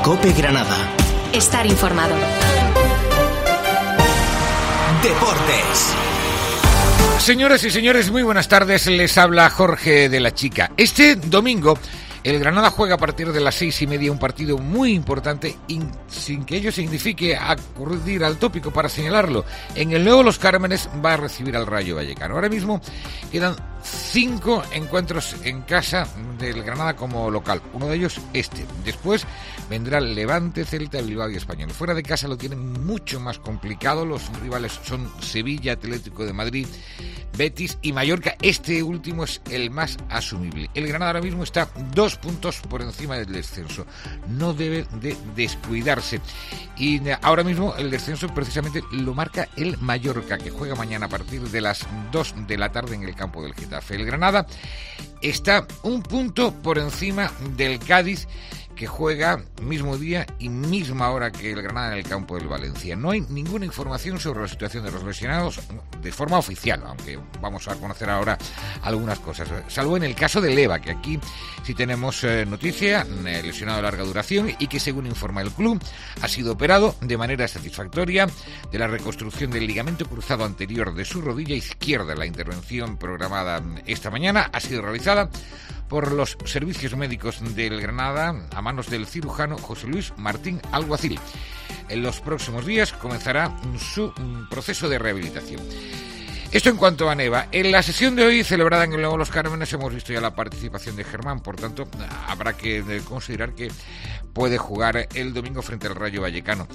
COPE Granada. Estar informado. Deportes. Señoras y señores, muy buenas tardes. Les habla Jorge de la Chica. Este domingo el Granada juega a partir de las 6:30 un partido muy importante, sin que ello signifique acudir al tópico para señalarlo. En el Nuevo Los Cármenes va a recibir al Rayo Vallecano. Ahora mismo quedan 5 encuentros en casa del Granada como local. Uno de ellos este. Después vendrá Levante, Celta, Bilbao y Español. Fuera de casa lo tienen mucho más complicado. Los rivales son Sevilla, Atlético de Madrid, Betis y Mallorca. Este último es el más asumible. El Granada ahora mismo está 2 puntos por encima del descenso. No debe de descuidarse. Y ahora mismo el descenso precisamente lo marca el Mallorca, que juega mañana a partir de las 2 de la tarde en el campo del Getafe. El Granada está 1 punto por encima del Cádiz, que juega mismo día y misma hora que el Granada en el campo del Valencia. No hay ninguna información sobre la situación de los lesionados de forma oficial, aunque vamos a conocer ahora algunas cosas, salvo en el caso de Leva, que aquí sí tenemos noticia, lesionado de larga duración y que, según informa el club, ha sido operado de manera satisfactoria de la reconstrucción del ligamento cruzado anterior de su rodilla izquierda. La intervención programada esta mañana ha sido realizada por los servicios médicos del Granada a manos del cirujano José Luis Martín Alguacil. En los próximos días comenzará su proceso de rehabilitación. Esto en cuanto a Neva. En la sesión de hoy, celebrada en el Nuevo Los Cármenes, hemos visto ya la participación de Germán, por tanto, habrá que considerar que puede jugar el domingo frente al Rayo Vallecano.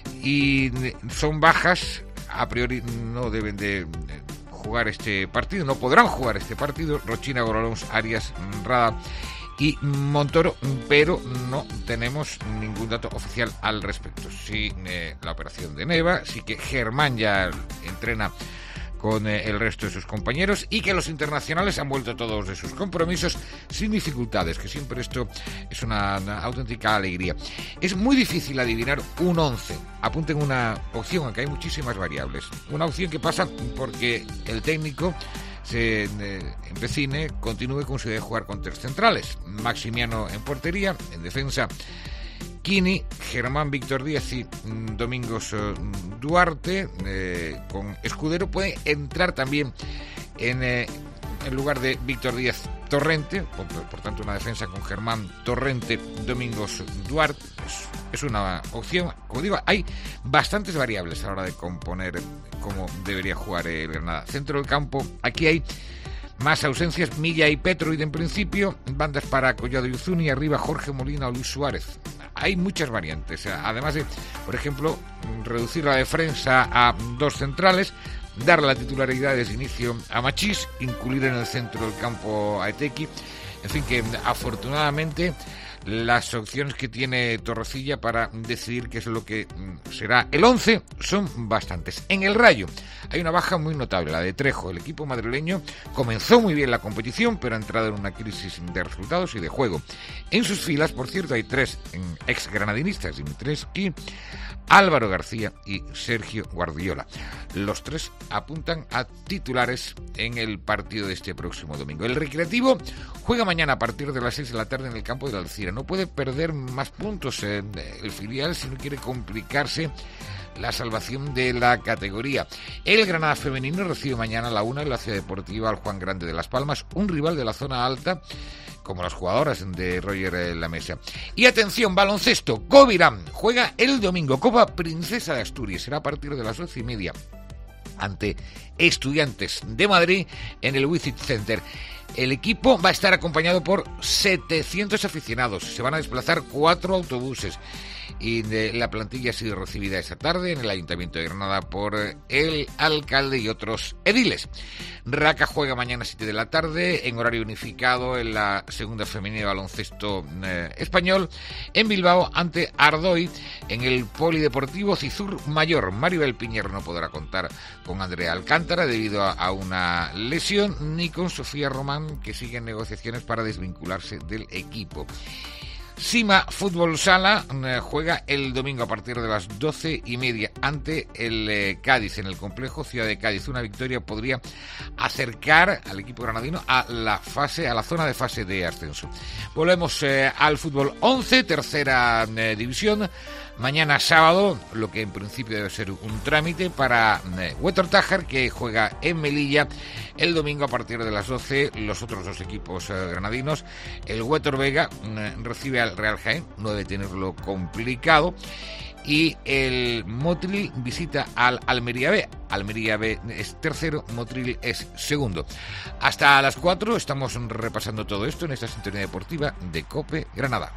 Y son bajas, a priori no deben de jugar este partido, no podrán jugar este partido, Rochina, Gorolons, Arias, Rada y Montoro, pero no tenemos ningún dato oficial al respecto. Sí, la operación de Neva, sí que Germán ya entrena con el resto de sus compañeros y que los internacionales han vuelto todos de sus compromisos sin dificultades, que siempre esto es una auténtica alegría. Es muy difícil adivinar un 11. Apunten una opción, aunque hay muchísimas variables. Una opción que pasa porque el técnico se empecine, continúe con su idea de jugar con 3 centrales. Maximiano en portería, en defensa Quini, Germán, Víctor Díaz y Domingos Duarte, con Escudero. Puede entrar también en lugar de Víctor Díaz Torrente, por tanto una defensa con Germán, Torrente, Domingos Duarte. Es una opción. Como digo, hay bastantes variables a la hora de componer cómo debería jugar el Granada. Centro del campo, aquí hay más ausencias, Milla y Petroid en principio, bandas para Collado y Uzuni, arriba Jorge Molina o Luis Suárez. Hay muchas variantes, además de, por ejemplo, reducir la defensa a 2 centrales, dar la titularidad desde inicio a Machís, incluir en el centro del campo a Etequi. En fin, que afortunadamente las opciones que tiene Torrecilla para decidir qué es lo que será el 11 son bastantes. En el Rayo hay una baja muy notable, la de Trejo. El equipo madrileño comenzó muy bien la competición, pero ha entrado en una crisis de resultados y de juego. En sus filas, por cierto, hay 3 ex-granadinistas: Dimitrescu, Álvaro García y Sergio Guardiola. Los 3 apuntan a titulares en el partido de este próximo domingo. El Recreativo juega mañana a partir de las 6 de la tarde en el campo de la Alcira. No puede perder más puntos en el filial si no quiere complicarse la salvación de la categoría. El Granada femenino recibe mañana a la 1 en la Ciudad Deportiva al Juan Grande de Las Palmas, un rival de la zona alta, como las jugadoras de Roger Lamesa. Y atención, baloncesto, Covirán juega el domingo, Copa Princesa de Asturias, será a partir de las 12:30 ante Estudiantes de Madrid en el Wizit Center. El equipo va a estar acompañado por 700 aficionados, se van a desplazar 4 autobuses. Y la plantilla ha sido recibida esta tarde en el Ayuntamiento de Granada por el alcalde y otros ediles. Raca juega mañana a 7 de la tarde en horario unificado en la segunda femenina de baloncesto español en Bilbao ante Ardoy en el Polideportivo Cizur Mayor. Maribel Piñero no podrá contar con Andrea Alcántara debido a una lesión, ni con Sofía Román, que sigue en negociaciones para desvincularse del equipo. Sima Fútbol Sala juega el domingo a partir de las 12:30 ante el Cádiz en el complejo Ciudad de Cádiz. Una victoria podría acercar al equipo granadino a la zona de fase de ascenso. Volvemos al fútbol 11, tercera división. Mañana sábado, lo que en principio debe ser un trámite para Huétor Tájar, que juega en Melilla. El domingo a partir de las 12, los otros dos equipos granadinos. El Huétor Vega recibe al Real Jaén, no debe tenerlo complicado. Y el Motril visita al Almería B. Almería B es tercero, Motril es segundo. Hasta las 4 estamos repasando todo esto en esta sintonía deportiva de COPE Granada.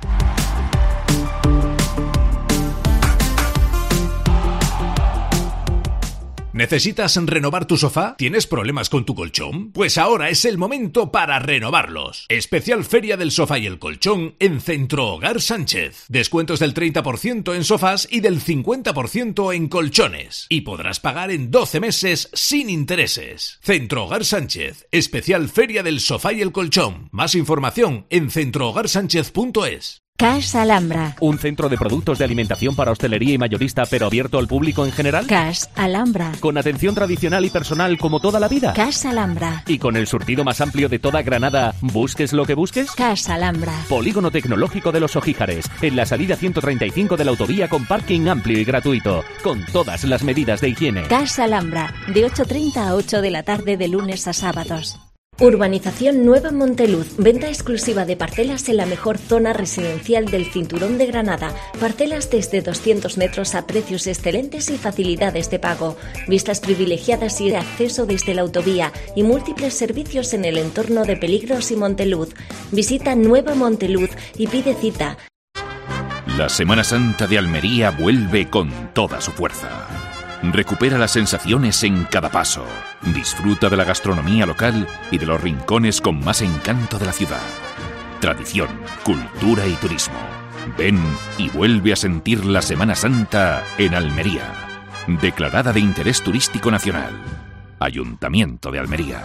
¿Necesitas renovar tu sofá? ¿Tienes problemas con tu colchón? Pues ahora es el momento para renovarlos. Especial Feria del Sofá y el Colchón en Centro Hogar Sánchez. Descuentos del 30% en sofás y del 50% en colchones. Y podrás pagar en 12 meses sin intereses. Centro Hogar Sánchez. Especial Feria del Sofá y el Colchón. Más información en centrohogarsánchez.es. Cash Alhambra. ¿Un centro de productos de alimentación para hostelería y mayorista, pero abierto al público en general? Cash Alhambra. ¿Con atención tradicional y personal como toda la vida? Cash Alhambra. ¿Y con el surtido más amplio de toda Granada, busques lo que busques? Cash Alhambra. Polígono Tecnológico de Los Ojíjares, en la salida 135 de la autovía, con parking amplio y gratuito, con todas las medidas de higiene. Cash Alhambra, de 8:30 a 8 de la tarde de lunes a sábados. Urbanización Nueva Monteluz, venta exclusiva de parcelas en la mejor zona residencial del cinturón de Granada. Parcelas desde 200 metros a precios excelentes y facilidades de pago. Vistas privilegiadas y acceso desde la autovía y múltiples servicios en el entorno de Peligros y Monteluz. Visita Nueva Monteluz y pide cita. La Semana Santa de Almería vuelve con toda su fuerza. Recupera las sensaciones en cada paso. Disfruta de la gastronomía local y de los rincones con más encanto de la ciudad. Tradición, cultura y turismo. Ven y vuelve a sentir la Semana Santa en Almería. Declarada de interés turístico nacional. Ayuntamiento de Almería.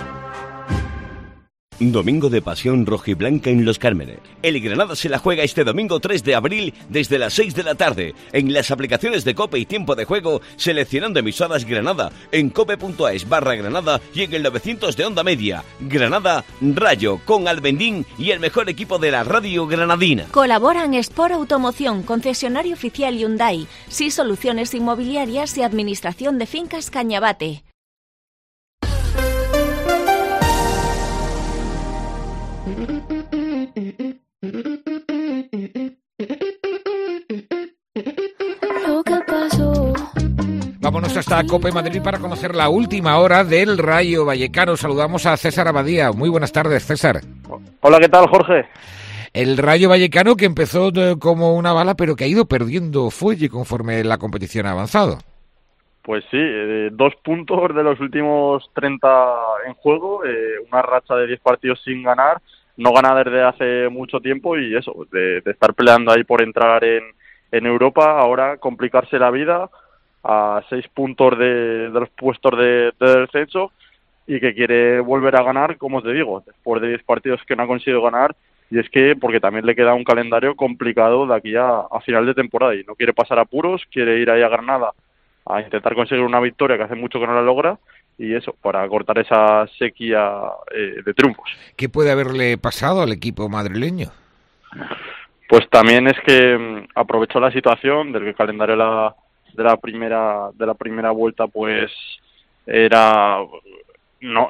Domingo de pasión rojiblanca en Los Cármenes. El Granada se la juega este domingo 3 de abril desde las 6 de la tarde en las aplicaciones de COPE y Tiempo de Juego, seleccionando emisoras Granada en cope.es/Granada y en el 900 de Onda Media. Granada, Rayo, con Albendín y el mejor equipo de la radio granadina. Colaboran Sport Automoción, concesionario oficial Hyundai, Sí Soluciones Inmobiliarias y Administración de Fincas Cañabate. Vámonos hasta COPE Madrid para conocer la última hora del Rayo Vallecano. Saludamos a César Abadía. Muy buenas tardes, César. Hola, ¿qué tal, Jorge? El Rayo Vallecano, que empezó como una bala, pero que ha ido perdiendo fuelle conforme la competición ha avanzado. Pues sí, 2 puntos de los últimos 30 en juego, una racha de 10 partidos sin ganar, no gana desde hace mucho tiempo y eso, de estar peleando ahí por entrar en Europa, ahora complicarse la vida a 6 puntos de los puestos de descenso y que quiere volver a ganar, como te digo, después de 10 partidos que no ha conseguido ganar, y es que porque también le queda un calendario complicado de aquí a final de temporada y no quiere pasar apuros, quiere ir ahí a Granada a intentar conseguir una victoria que hace mucho que no la logra y eso, para cortar esa sequía de triunfos. ¿Qué puede haberle pasado al equipo madrileño? Pues también es que aprovechó la situación del que el calendario de la primera vuelta pues era no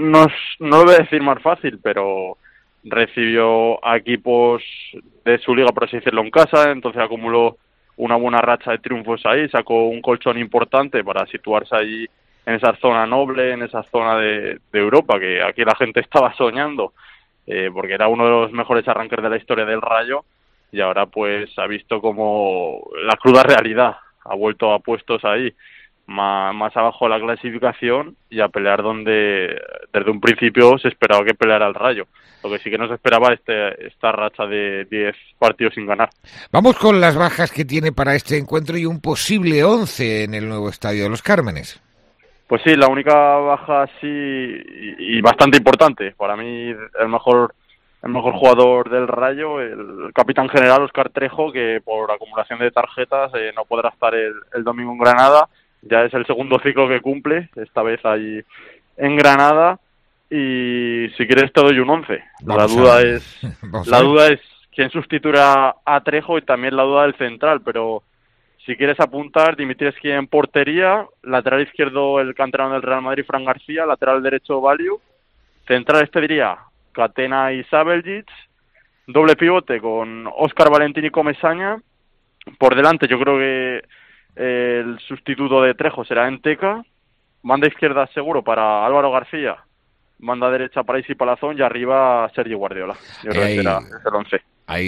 lo voy a decir más fácil, pero recibió a equipos de su liga, por así decirlo, en casa, entonces acumuló una buena racha de triunfos ahí, sacó un colchón importante para situarse allí en esa zona noble, en esa zona de Europa, que aquí la gente estaba soñando, porque era uno de los mejores arranques de la historia del Rayo, y ahora pues ha visto como la cruda realidad, ha vuelto a puestos ahí, más abajo de la clasificación y a pelear donde desde un principio se esperaba que peleara el Rayo. Lo que sí que no se esperaba esta racha de 10 partidos sin ganar. Vamos con las bajas que tiene para este encuentro y un posible 11 en el nuevo estadio de Los Cármenes. Pues sí, la única baja sí y bastante importante. Para mí el mejor mejor jugador del Rayo, el capitán general Óscar Trejo, que por acumulación de tarjetas no podrá estar el domingo en Granada. Ya es el segundo ciclo que cumple, esta vez ahí en Granada. Y si quieres te doy un 11. La duda es quién sustituirá a Trejo y también la duda del central, pero si quieres apuntar, Dimitrescu en portería, lateral izquierdo el canterano del Real Madrid, Fran García, lateral derecho Valiu, central te diría Catena y Sabeljic, doble pivote con Óscar Valentín y Comesaña, por delante yo creo que el sustituto de Trejo será Enteca, banda izquierda seguro para Álvaro García, banda derecha para Isi Palazón y arriba Sergio Guardiola. Yo creo que será el 11. Ahí.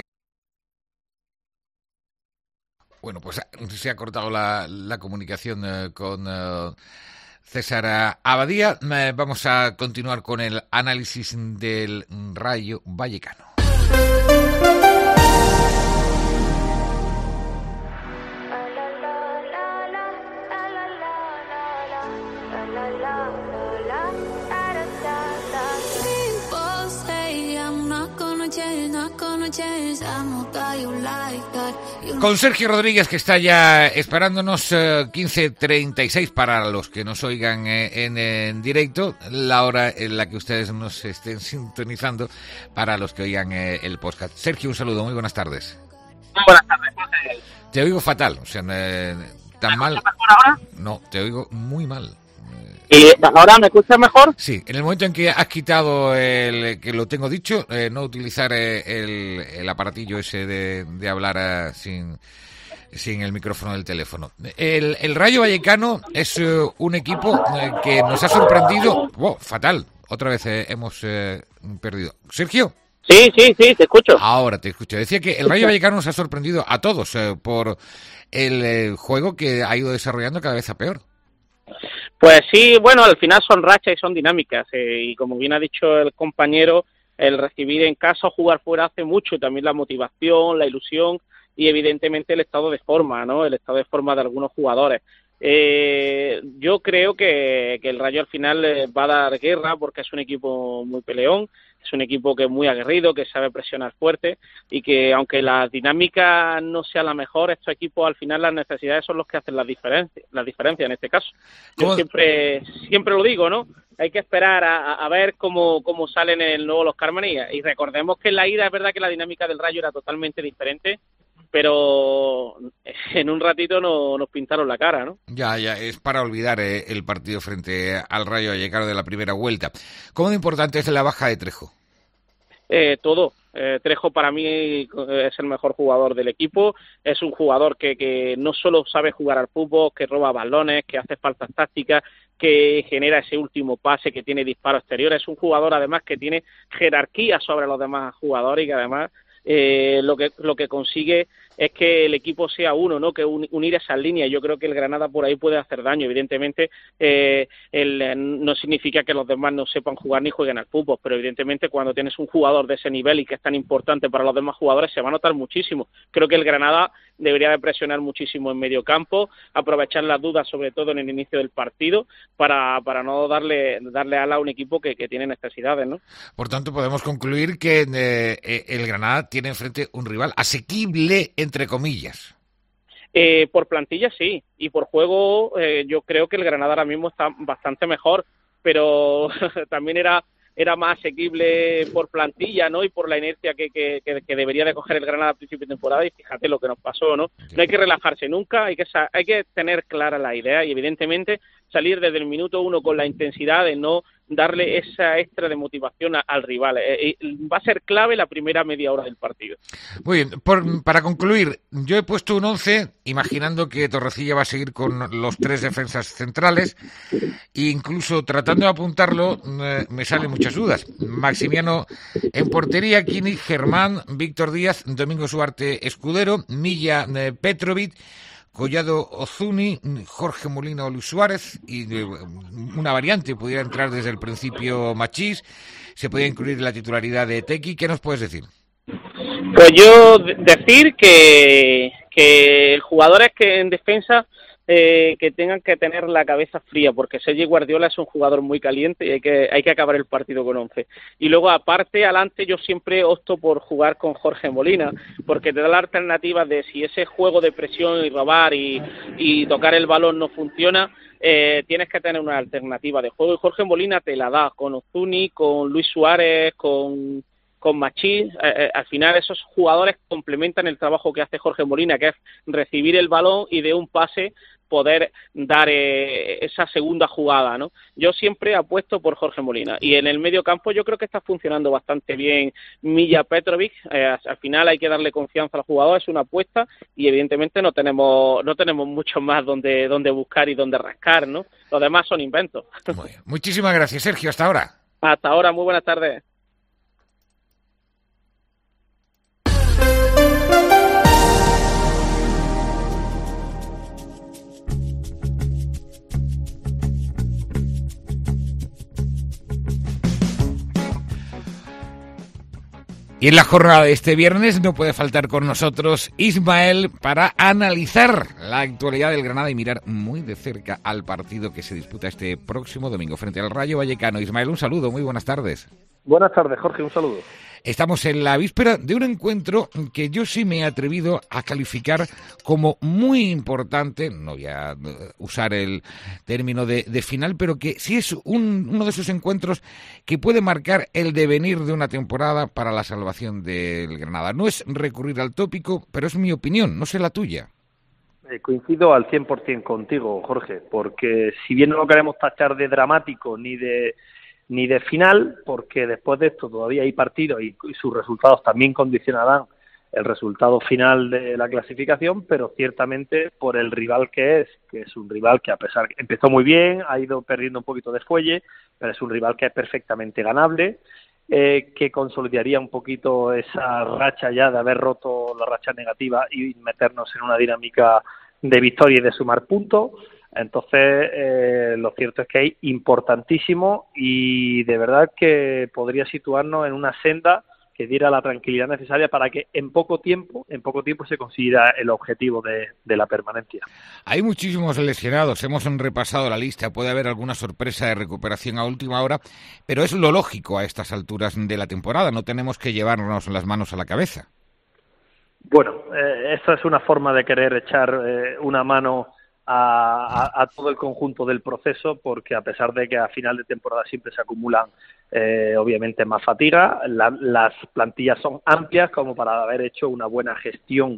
Bueno, pues se ha cortado la comunicación con César Abadía. Vamos a continuar con el análisis del Rayo Vallecano. Con Sergio Rodríguez, que está ya esperándonos, 15:36 para los que nos oigan en directo, la hora en la que ustedes nos estén sintonizando para los que oigan el podcast. Sergio, un saludo, muy buenas tardes. Muy buenas tardes. Te oigo fatal, o sea, tan mal. ¿Me escuchas mejor ahora? No, te oigo muy mal. ¿Y ahora me escuchas mejor? Sí, en el momento en que has quitado que lo tengo dicho, no utilizar el aparatillo ese de hablar sin el micrófono del teléfono. El Rayo Vallecano es un equipo que nos ha sorprendido. Fatal, otra vez hemos perdido. ¿Sergio? Sí, te escucho. Ahora te escucho. Decía que el Rayo Vallecano nos ha sorprendido a todos por el juego que ha ido desarrollando cada vez a peor. Pues sí, bueno, al final son rachas y son dinámicas, y como bien ha dicho el compañero, el recibir en casa o jugar fuera hace mucho, también la motivación, la ilusión y evidentemente el estado de forma, ¿no? El estado de forma de algunos jugadores. Yo creo que el Rayo al final va a dar guerra porque es un equipo muy peleón, es un equipo que es muy aguerrido, que sabe presionar fuerte y que aunque la dinámica no sea la mejor, estos equipos al final las necesidades son los que hacen la diferencia en este caso. Yo siempre lo digo, ¿no? Hay que esperar a ver cómo salen en el nuevo Los Cármenes y recordemos que en la ida es verdad que la dinámica del Rayo era totalmente diferente, pero en un ratito nos pintaron la cara, ¿no? Ya, es para olvidar el partido frente al Rayo Vallecano de la primera vuelta. ¿Cómo de importante es la baja de Trejo? Todo. Trejo para mí es el mejor jugador del equipo, es un jugador que no solo sabe jugar al fútbol, que roba balones, que hace faltas tácticas, que genera ese último pase, que tiene disparo exterior, es un jugador además que tiene jerarquía sobre los demás jugadores y que además lo que consigue es que el equipo sea uno, ¿no? Que unir esas líneas. Yo creo que el Granada por ahí puede hacer daño. Evidentemente, no significa que los demás no sepan jugar ni jueguen al fútbol, pero evidentemente cuando tienes un jugador de ese nivel y que es tan importante para los demás jugadores, se va a notar muchísimo. Creo que el Granada debería de presionar muchísimo en medio campo, aprovechar las dudas, sobre todo en el inicio del partido, para no darle ala a un equipo que tiene necesidades, ¿no? Por tanto, podemos concluir que el Granada tiene enfrente un rival asequible, entre comillas. Por plantilla sí, y por juego yo creo que el Granada ahora mismo está bastante mejor, pero también era más asequible por plantilla, ¿no? Y por la inercia que debería de coger el Granada a principio de temporada, y fíjate lo que nos pasó, ¿no? No hay que relajarse nunca, hay que tener clara la idea y evidentemente salir desde el minuto 1 con la intensidad de no darle esa extra de motivación al rival. Va a ser clave la primera media hora del partido. Muy bien, para concluir, yo he puesto un 11 imaginando que Torrecilla va a seguir con los 3 defensas centrales e incluso tratando de apuntarlo me salen muchas dudas. Maximiano en portería, Kini, Germán, Víctor Díaz, Domingo Suarte Escudero, Milla Petrovic, Collado Ozuni, Jorge Molina o Luis Suárez, y una variante, pudiera entrar desde el principio Machís, se podría incluir la titularidad de Tequi. ¿Qué nos puedes decir? Pues yo decir que jugadores que en defensa que tengan que tener la cabeza fría, porque Sergi Guardiola es un jugador muy caliente y hay que acabar el partido con 11. Y luego, aparte, adelante, yo siempre opto por jugar con Jorge Molina, porque te da la alternativa de si ese juego de presión y robar y tocar el balón no funciona, tienes que tener una alternativa de juego, y Jorge Molina te la da con Ozuni, con Luis Suárez, con Machís. Al final esos jugadores complementan el trabajo que hace Jorge Molina, que es recibir el balón y de un pase poder dar esa segunda jugada, ¿no? Yo siempre apuesto por Jorge Molina, y en el medio campo yo creo que está funcionando bastante bien Milla Petrovic. Al final hay que darle confianza al jugador, es una apuesta, y evidentemente no tenemos mucho más donde buscar y donde rascar, ¿no? Los demás son inventos. Muy bien. Muchísimas gracias, Sergio, hasta ahora. Hasta ahora, muy buenas tardes. Y en la jornada de este viernes no puede faltar con nosotros Ismael para analizar la actualidad del Granada y mirar muy de cerca al partido que se disputa este próximo domingo frente al Rayo Vallecano. Ismael, un saludo, muy buenas tardes. Buenas tardes, Jorge, un saludo. Estamos en la víspera de un encuentro que yo sí me he atrevido a calificar como muy importante. No voy a usar el término de final, pero que sí es uno de esos encuentros que puede marcar el devenir de una temporada para la salvación del Granada. No es recurrir al tópico, pero es mi opinión, no sé la tuya. Coincido al 100% contigo, Jorge, porque si bien no lo queremos tachar de dramático ni de final, porque después de esto todavía hay partidos y sus resultados también condicionarán el resultado final de la clasificación, pero ciertamente por el rival que es un rival que a pesar que empezó muy bien, ha ido perdiendo un poquito de fuelle, pero es un rival que es perfectamente ganable, que consolidaría un poquito esa racha ya de haber roto la racha negativa y meternos en una dinámica de victoria y de sumar puntos. Entonces, lo cierto es que es importantísimo y de verdad que podría situarnos en una senda que diera la tranquilidad necesaria para que en poco tiempo se consiga el objetivo de la permanencia. Hay muchísimos lesionados, hemos repasado la lista, puede haber alguna sorpresa de recuperación a última hora, pero es lo lógico a estas alturas de la temporada, no tenemos que llevarnos las manos a la cabeza. Bueno, esta es una forma de querer echar una mano a todo el conjunto del proceso, porque a pesar de que a final de temporada siempre se acumulan obviamente más fatiga, las plantillas son amplias como para haber hecho una buena gestión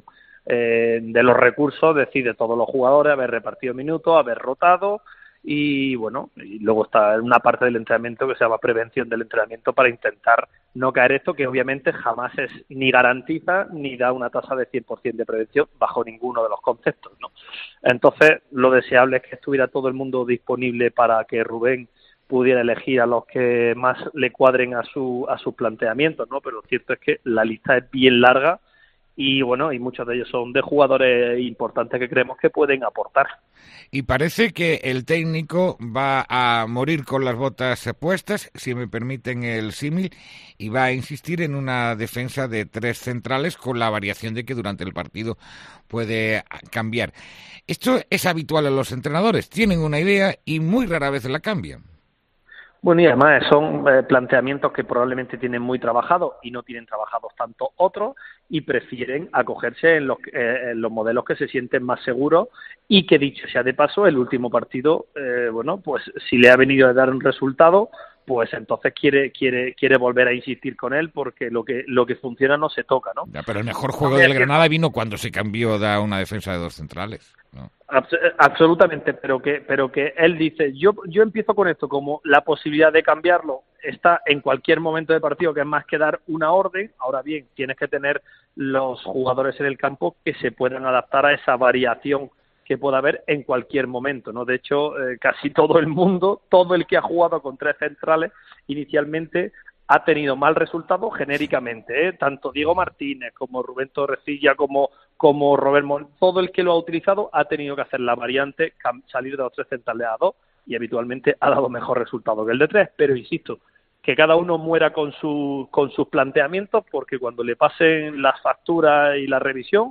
de los recursos, es decir, de todos los jugadores, haber repartido minutos, haber rotado y bueno, y luego está una parte del entrenamiento que se llama prevención del entrenamiento para intentar no caer esto, que obviamente jamás es ni garantiza ni da una tasa de 100% de prevención bajo ninguno de los conceptos, ¿no? Entonces, lo deseable es que estuviera todo el mundo disponible para que Rubén pudiera elegir a los que más le cuadren a sus planteamientos, ¿no? Pero lo cierto es que la lista es bien larga y bueno, y muchos de ellos son de jugadores importantes que creemos que pueden aportar. Y parece que el técnico va a morir con las botas puestas, si me permiten el símil, y va a insistir en una defensa de 3 centrales con la variación de que durante el partido puede cambiar. Esto es habitual en los entrenadores, tienen una idea y muy rara vez la cambian. Bueno, y además son planteamientos que probablemente tienen muy trabajados y no tienen trabajados tanto otros y prefieren acogerse en los modelos que se sienten más seguros y que, dicho sea de paso, el último partido, bueno, pues si le ha venido a dar un resultado, pues entonces quiere volver a insistir con él porque lo que funciona no se toca, ¿no? Ya, pero el mejor juego del Granada vino cuando se cambió a una defensa de 2 centrales, ¿no? Absolutamente, pero que él dice, yo empiezo con esto, como la posibilidad de cambiarlo está en cualquier momento del partido, que es más que dar una orden. Ahora bien, tienes que tener los jugadores en el campo que se puedan adaptar a esa variación que pueda haber en cualquier momento, ¿no? De hecho, casi todo el mundo, todo el que ha jugado con 3 centrales inicialmente ha tenido mal resultado genéricamente, tanto Diego Martínez como Rubén Torrecilla como Robert Mon, todo el que lo ha utilizado ha tenido que hacer la variante, salir de los 3 centrales a 2 y habitualmente ha dado mejor resultado que el de 3, pero insisto, que cada uno muera con sus planteamientos, porque cuando le pasen las facturas y la revisión,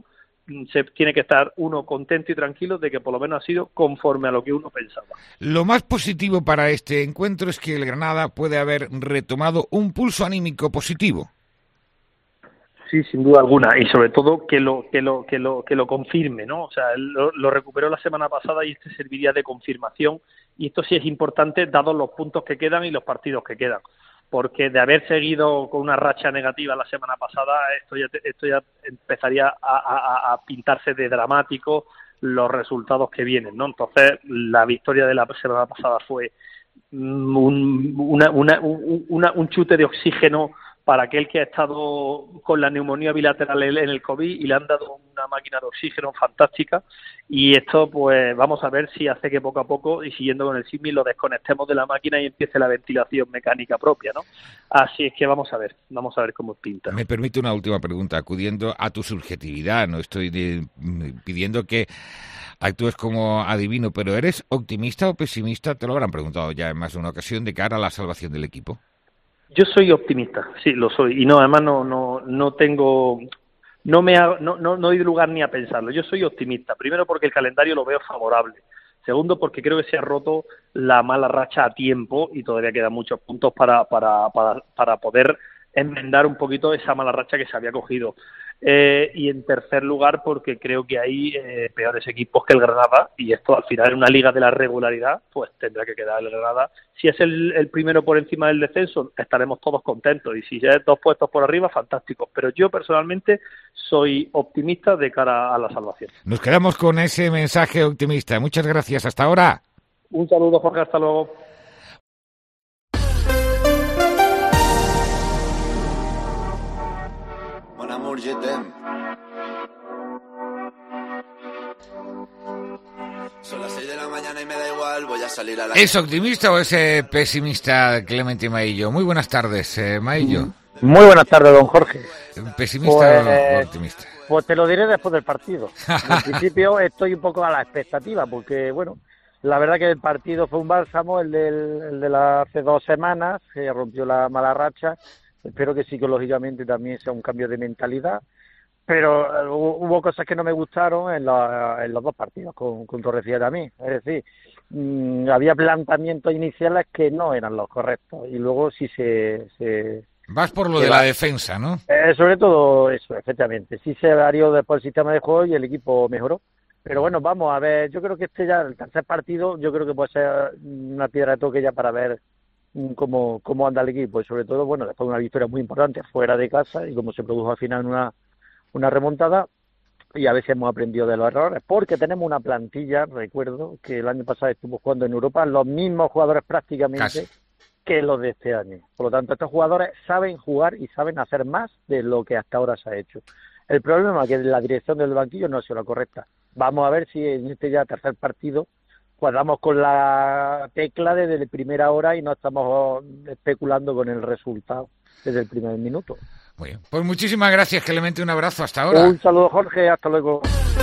se tiene que estar uno contento y tranquilo de que por lo menos ha sido conforme a lo que uno pensaba. Lo más positivo para este encuentro es que el Granada puede haber retomado un pulso anímico positivo. Sí, sin duda alguna, y sobre todo que lo confirme, ¿no? O sea, lo recuperó la semana pasada y este serviría de confirmación, y esto sí es importante dados los puntos que quedan y los partidos que quedan, porque de haber seguido con una racha negativa la semana pasada, esto ya empezaría a pintarse de dramático los resultados que vienen, ¿no? Entonces, la victoria de la semana pasada fue un chute de oxígeno para aquel que ha estado con la neumonía bilateral en el COVID y le han dado una máquina de oxígeno fantástica, y esto pues vamos a ver si hace que poco a poco, y siguiendo con el símil, lo desconectemos de la máquina y empiece la ventilación mecánica propia, ¿no? Así es que vamos a ver cómo pinta. Me permite una última pregunta, acudiendo a tu subjetividad, no estoy pidiendo que actúes como adivino, pero ¿eres optimista o pesimista? Te lo habrán preguntado ya en más de una ocasión, de cara a la salvación del equipo. Yo soy optimista, sí, lo soy, y además no tengo, no doy lugar ni a pensarlo. Yo soy optimista, primero porque el calendario lo veo favorable, segundo porque creo que se ha roto la mala racha a tiempo y todavía quedan muchos puntos para poder enmendar un poquito esa mala racha que se había cogido. Y en tercer lugar porque creo que hay peores equipos que el Granada, y esto al final en una liga de la regularidad pues tendrá que quedar el Granada. Si es el primero por encima del descenso estaremos todos contentos, y si es 2 puestos por arriba, fantástico, pero yo personalmente soy optimista de cara a la salvación. Nos quedamos con ese mensaje optimista. Muchas gracias, hasta ahora. Un saludo, Jorge, hasta luego. Son las 6 de la mañana y me da igual, voy a salir a la... ¿Es optimista o es pesimista Clemente Maillo? Muy buenas tardes, Maillo. Muy buenas tardes, don Jorge. ¿Pesimista o optimista? Pues te lo diré después del partido. En principio estoy un poco a la expectativa, porque, bueno, la verdad que el partido fue un bálsamo, el de hace 2 semanas, que rompió la mala racha. Espero que psicológicamente también sea un cambio de mentalidad. Pero hubo cosas que no me gustaron en los 2 partidos, con Torrecilla también. Es decir, había planteamientos iniciales que no eran los correctos. Y luego sí se vas por lo de la defensa, ¿no? Sobre todo eso, efectivamente. Sí se varió después el sistema de juego y el equipo mejoró. Pero bueno, vamos a ver. Yo creo que el tercer partido, yo creo que puede ser una piedra de toque ya para ver cómo anda el equipo. Y sobre todo, bueno, después de una victoria muy importante fuera de casa, y como se produjo al final una remontada, y a veces hemos aprendido de los errores, porque tenemos una plantilla, recuerdo, que el año pasado estuvo jugando en Europa, los mismos jugadores prácticamente que los de este año. Por lo tanto, estos jugadores saben jugar y saben hacer más de lo que hasta ahora se ha hecho. El problema es que la dirección del banquillo no ha sido la correcta. Vamos a ver si en este ya tercer partido pues damos con la tecla desde la primera hora y no estamos especulando con el resultado desde el primer minuto. Muy bien. Pues muchísimas gracias, Clemente, un abrazo, hasta ahora. Un saludo, Jorge, hasta luego.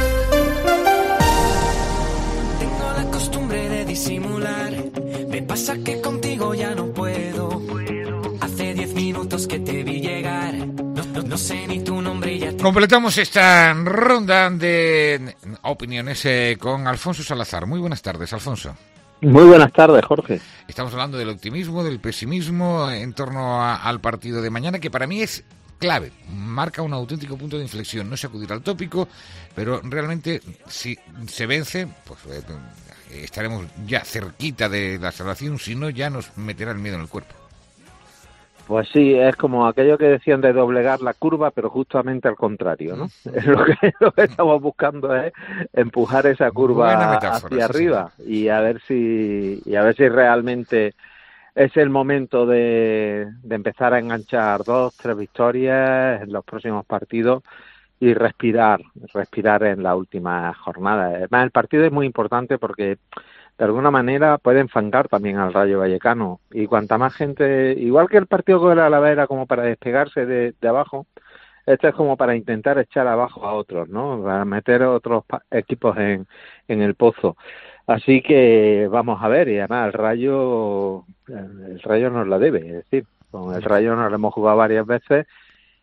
Tengo la costumbre de disimular, me pasa que contigo ya no puedo. Hace 10 minutos que te vi llegar, no sé ni tu nombre y ya te... Completamos esta ronda de opiniones con Alfonso Salazar. Muy buenas tardes, Alfonso. Muy buenas tardes, Jorge. Estamos hablando del optimismo, del pesimismo en torno al partido de mañana, que para mí es clave, marca un auténtico punto de inflexión. No sé acudir al tópico, pero realmente si se vence, pues estaremos ya cerquita de la salvación, si no ya nos meterá el miedo en el cuerpo. Pues sí, es como aquello que decían de doblegar la curva, pero justamente al contrario, ¿no? Lo que estamos buscando es empujar esa curva hacia arriba, y a ver si realmente es el momento de empezar a enganchar 2, 3 victorias en los próximos partidos y respirar en la última jornada. Además, el partido es muy importante porque de alguna manera puede enfangar también al Rayo Vallecano, y cuanta más gente, igual que el partido con el Alavés era como para despegarse de abajo, este es como para intentar echar abajo a otros, ¿no? Para meter otros equipos en el pozo. Así que vamos a ver, y además el Rayo nos la debe, es decir, con el Rayo nos lo hemos jugado varias veces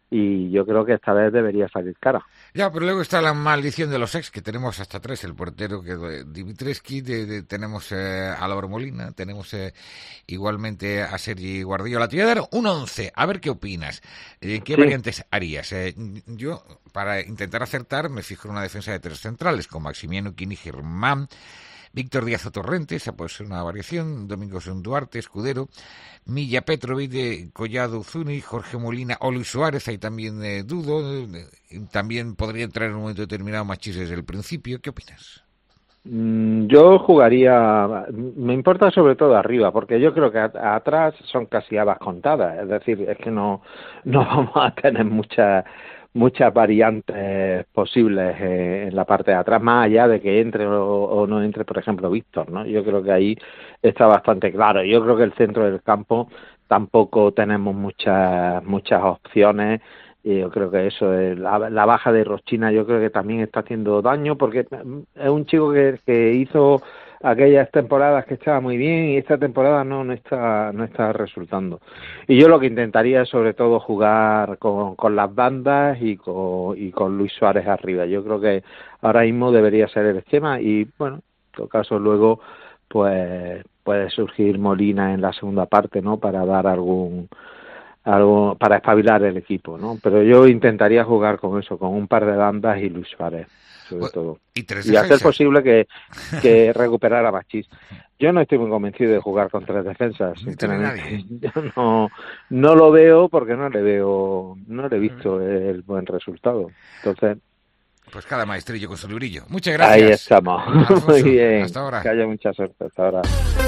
y yo creo que esta vez debería salir cara. Ya, pero luego está la maldición de los ex, que tenemos hasta 3, el portero que Dimitrescu, tenemos a Álvaro Molina, tenemos igualmente a Sergi Guardiola. Te voy a dar un 11, a ver qué opinas. ¿Qué variantes harías? Yo, para intentar acertar, me fijo en una defensa de 3 centrales, con Maximiano Quini, Germán, Víctor Díaz o Torrente, esa puede ser una variación, Domingos Duarte, Escudero, Milla Petrovic, Collado Zuni, Jorge Molina o Luis Suárez, ahí también dudo, también podría entrar en un momento determinado Machís desde el principio. ¿Qué opinas? Yo jugaría, me importa sobre todo arriba, porque yo creo que atrás son casi habas contadas, es decir, es que no vamos a tener muchas variantes posibles en la parte de atrás, más allá de que entre o no entre, por ejemplo, Víctor, ¿no? Yo creo que ahí está bastante claro. Yo creo que el centro del campo tampoco tenemos muchas opciones. Y yo creo que eso, la baja de Rochina, yo creo que también está haciendo daño, porque es un chico que hizo aquellas temporadas que estaba muy bien y esta temporada no está resultando. Y yo lo que intentaría es sobre todo jugar con las bandas y con Luis Suárez arriba. Yo creo que ahora mismo debería ser el esquema y bueno, en todo caso luego pues puede surgir Molina en la segunda parte, ¿no? Para dar algo para espabilar el equipo, ¿no? Pero yo intentaría jugar con eso, con un par de bandas y Luis Suárez, sobre todo. Y hacer posible que recuperar a Machís. Yo no estoy muy convencido de jugar con 3 defensas, sinceramente. Yo no lo veo porque no le he visto el buen resultado. Entonces, pues cada maestrillo con su librillo. Muchas gracias. Ahí estamos. Alfonso, muy bien. Hasta ahora. Que haya mucha suerte. Hasta ahora.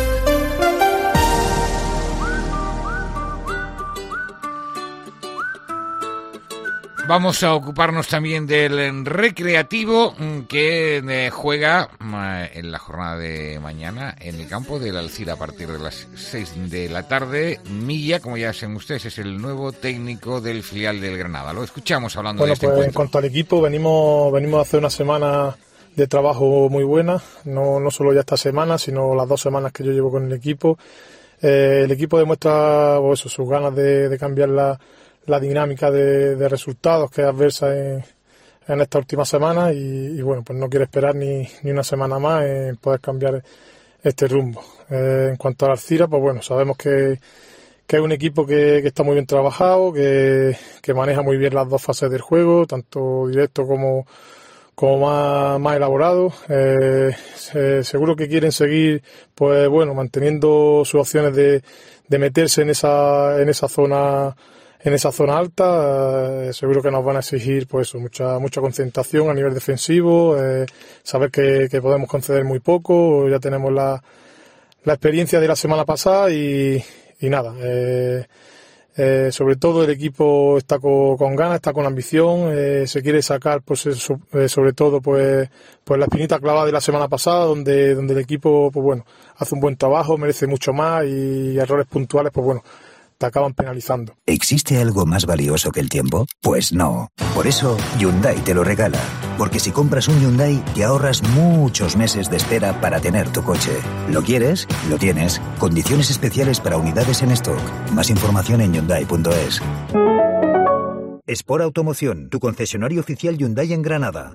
Vamos a ocuparnos también del Recreativo que juega en la jornada de mañana en el campo del Alcira a partir de las 6 de la tarde. Milla, como ya saben ustedes, es el nuevo técnico del filial del Granada. Lo escuchamos hablando de este encuentro. En cuanto al equipo, venimos a hacer una semana de trabajo muy buena, no solo ya esta semana, sino las 2 semanas que yo llevo con el equipo. El equipo demuestra sus ganas de cambiar la dinámica de resultados que es adversa en esta última semana y bueno, pues no quiere esperar ni una semana más en poder cambiar este rumbo. En cuanto al Alcira, pues bueno, sabemos que es un equipo que está muy bien trabajado, que maneja muy bien las 2 fases del juego, tanto directo como más elaborado. Seguro que quieren seguir, pues bueno, manteniendo sus opciones de meterse en esa zona alta. Seguro que nos van a exigir pues mucha concentración a nivel defensivo, saber que podemos conceder muy poco. Ya tenemos la experiencia de la semana pasada y nada, sobre todo el equipo está con ganas, está con ambición, se quiere sacar pues sobre todo pues la espinita clavada de la semana pasada, donde el equipo pues bueno hace un buen trabajo, merece mucho más y errores puntuales pues bueno te acaban penalizando. ¿Existe algo más valioso que el tiempo? Pues no. Por eso Hyundai te lo regala. Porque si compras un Hyundai te ahorras muchos meses de espera para tener tu coche. ¿Lo quieres? Lo tienes. Condiciones especiales para unidades en stock. Más información en Hyundai.es. Sport Automoción, tu concesionario oficial Hyundai en Granada.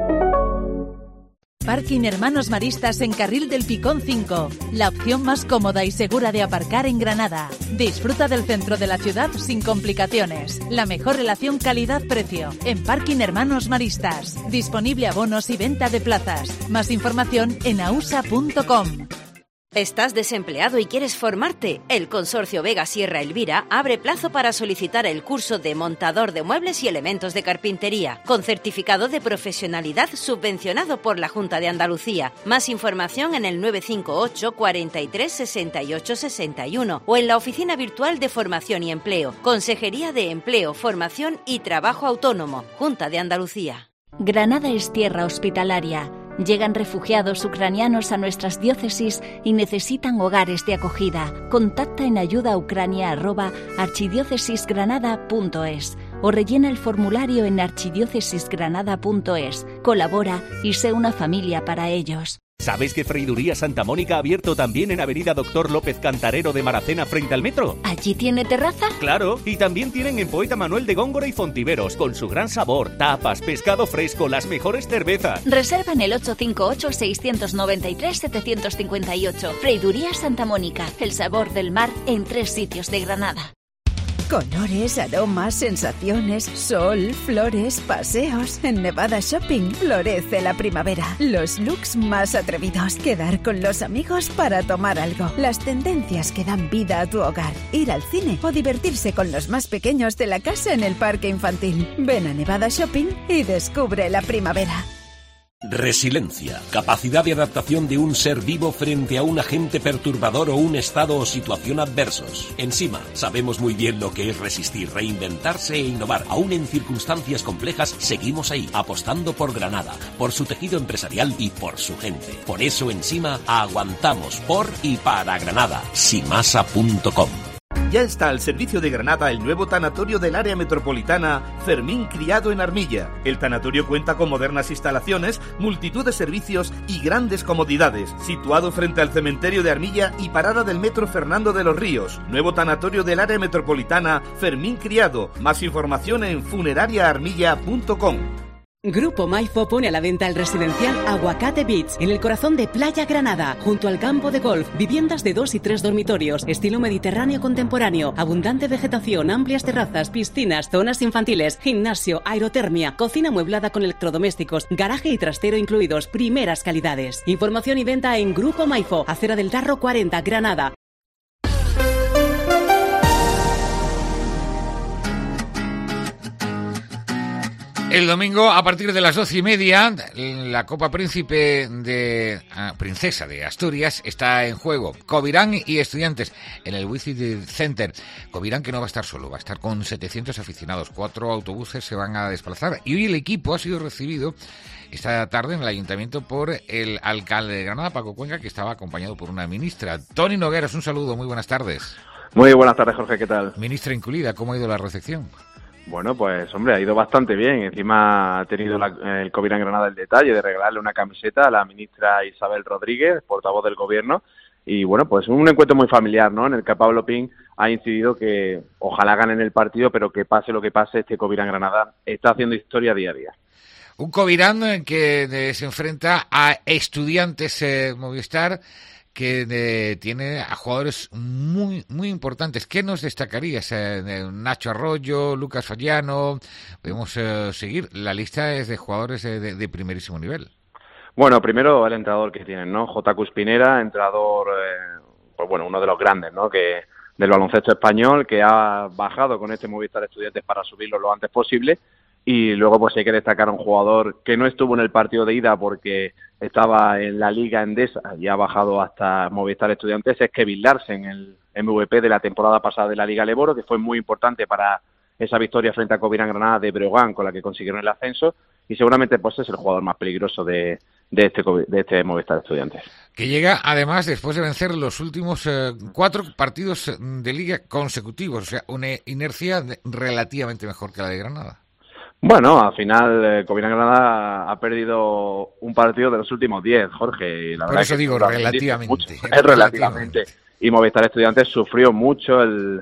Parking Hermanos Maristas en Carril del Picón 5, la opción más cómoda y segura de aparcar en Granada. Disfruta del centro de la ciudad sin complicaciones. La mejor relación calidad-precio en Parking Hermanos Maristas. Disponible abonos y venta de plazas. Más información en ausa.com. ¿Estás desempleado y quieres formarte? El Consorcio Vega Sierra Elvira abre plazo para solicitar el curso de montador de muebles y elementos de carpintería, con certificado de profesionalidad subvencionado por la Junta de Andalucía. Más información en el 958 43 68 61 o en la Oficina Virtual de Formación y Empleo, Consejería de Empleo, Formación y Trabajo Autónomo, Junta de Andalucía. Granada es tierra hospitalaria. Llegan refugiados ucranianos a nuestras diócesis y necesitan hogares de acogida. Contacta en ayudaucrania@archidiócesisgranada.es o rellena el formulario en archidiócesisgranada.es. Colabora y sé una familia para ellos. ¿Sabes que Freiduría Santa Mónica ha abierto también en Avenida Doctor López Cantarero de Maracena frente al metro? ¿Allí tiene terraza? Claro, y también tienen en Poeta Manuel de Góngora y Fontiveros, con su gran sabor, tapas, pescado fresco, las mejores cervezas. Reserva en el 858-693-758. Freiduría Santa Mónica, el sabor del mar en 3 sitios de Granada. Colores, aromas, sensaciones, sol, flores, paseos. En Nevada Shopping florece la primavera. Los looks más atrevidos. Quedar con los amigos para tomar algo. Las tendencias que dan vida a tu hogar. Ir al cine o divertirse con los más pequeños de la casa en el parque infantil. Ven a Nevada Shopping y descubre la primavera. Resiliencia, capacidad de adaptación de un ser vivo frente a un agente perturbador o un estado o situación adversos. Ensima, sabemos muy bien lo que es resistir, reinventarse e innovar. Aún en circunstancias complejas, seguimos ahí, apostando por Granada, por su tejido empresarial y por su gente. Por eso, Ensima, aguantamos por y para Granada. Simasa.com. Ya está al servicio de Granada el nuevo tanatorio del área metropolitana Fermín Criado en Armilla. El tanatorio cuenta con modernas instalaciones, multitud de servicios y grandes comodidades. Situado frente al cementerio de Armilla y parada del metro Fernando de los Ríos. Nuevo tanatorio del área metropolitana Fermín Criado. Más información en funerariaarmilla.com. Grupo Maifo pone a la venta el residencial Aguacate Beach, en el corazón de Playa Granada, junto al campo de golf, viviendas de 2 y 3 dormitorios, estilo mediterráneo contemporáneo, abundante vegetación, amplias terrazas, piscinas, zonas infantiles, gimnasio, aerotermia, cocina amueblada con electrodomésticos, garaje y trastero incluidos, primeras calidades. Información y venta en Grupo Maifo, Acera del Tarro 40, Granada. El domingo, a partir de las 12:30, la Copa Princesa de Asturias está en juego. Covirán y Estudiantes en el Wizzing Center. Covirán, que no va a estar solo, va a estar con 700 aficionados. 4 autobuses se van a desplazar. Y hoy el equipo ha sido recibido esta tarde en el ayuntamiento por el alcalde de Granada, Paco Cuenca, que estaba acompañado por una ministra. Toni Nogueras, un saludo, muy buenas tardes. Muy buenas tardes, Jorge, ¿qué tal? Ministra incluida, ¿cómo ha ido la recepción? Bueno, pues hombre, ha ido bastante bien. Encima ha tenido el Covirán Granada el detalle de regalarle una camiseta a la ministra Isabel Rodríguez, portavoz del Gobierno. Y bueno, pues un encuentro muy familiar, ¿no? En el que Pablo Pin ha incidido que ojalá ganen el partido, pero que pase lo que pase, este Covirán Granada está haciendo historia día a día. Un Covirán que se enfrenta a Estudiantes Movistar, que tiene a jugadores muy muy importantes. ¿Qué nos destacarías? Nacho Arroyo, Lucas Fallano, podemos seguir. La lista es de jugadores de primerísimo nivel. Bueno, primero el entrenador que tienen, ¿no? J. Cuspinera, entrenador, pues bueno, uno de los grandes, ¿no? Que del baloncesto español, que ha bajado con este Movistar Estudiantes para subirlo lo antes posible. Y luego pues hay que destacar a un jugador que no estuvo en el partido de ida porque estaba en la Liga Endesa y ha bajado hasta Movistar Estudiantes, es Kevin Larsen, el MVP de la temporada pasada de la Liga Leboro, que fue muy importante para esa victoria frente a Covirán Granada de Breogán, con la que consiguieron el ascenso, y seguramente pues es el jugador más peligroso de este Movistar Estudiantes. Que llega además después de vencer los últimos 4 partidos de Liga consecutivos, o sea, una inercia relativamente mejor que la de Granada. Bueno, al final Covirán Granada ha perdido un partido de los últimos 10, Jorge. Y la Por verdad eso que digo relativamente. Es relativamente. Y Movistar Estudiantes sufrió mucho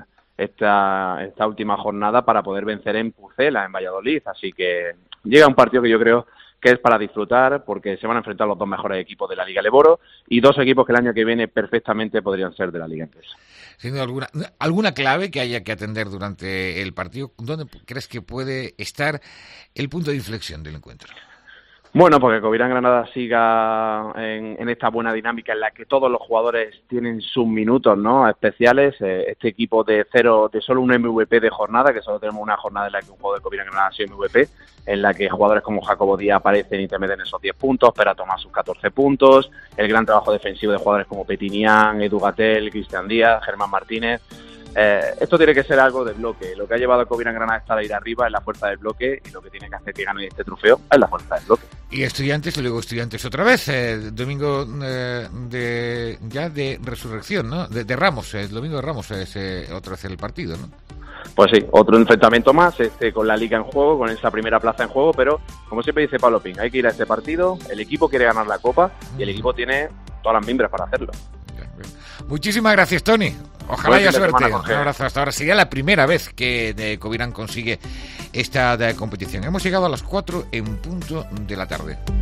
esta última jornada para poder vencer en Pucela, en Valladolid. Así que llega un partido que yo creo que es para disfrutar, porque se van a enfrentar los 2 mejores equipos de la Liga Leboro y 2 equipos que el año que viene perfectamente podrían ser de la Liga Endesa. Sin duda alguna clave que haya que atender durante el partido, ¿dónde crees que puede estar el punto de inflexión del encuentro? Bueno, porque Covirán Granada siga en esta buena dinámica en la que todos los jugadores tienen sus minutos, ¿no?, especiales. Este equipo de solo un MVP de jornada, que solo tenemos una jornada en la que un jugador de Covirán Granada ha sido MVP, en la que jugadores como Jacobo Díaz aparecen y te meten esos 10 puntos, Pera toma sus 14 puntos, el gran trabajo defensivo de jugadores como Petinian, Edu Gatel, Cristian Díaz, Germán Martínez. Esto tiene que ser algo de bloque. Lo que ha llevado a Covirán Granada a estar ahí arriba es la fuerza del bloque, y lo que tiene que hacer que gane este trofeo es la fuerza del bloque. Y Estudiantes, y luego Estudiantes otra vez, domingo de resurrección, ¿no? De Ramos, el domingo de Ramos es otra vez el partido, ¿no? Pues sí, otro enfrentamiento más, con la Liga en juego, con esa primera plaza en juego, pero como siempre dice Pablo Pin, hay que ir a este partido, el equipo quiere ganar la Copa y el equipo tiene todas las mimbres para hacerlo. Muchísimas gracias, Tony. Ojalá haya suerte. Un abrazo hasta ahora. Sería la primera vez que Covirán consigue esta competición. Hemos llegado a las 4 en punto de la tarde.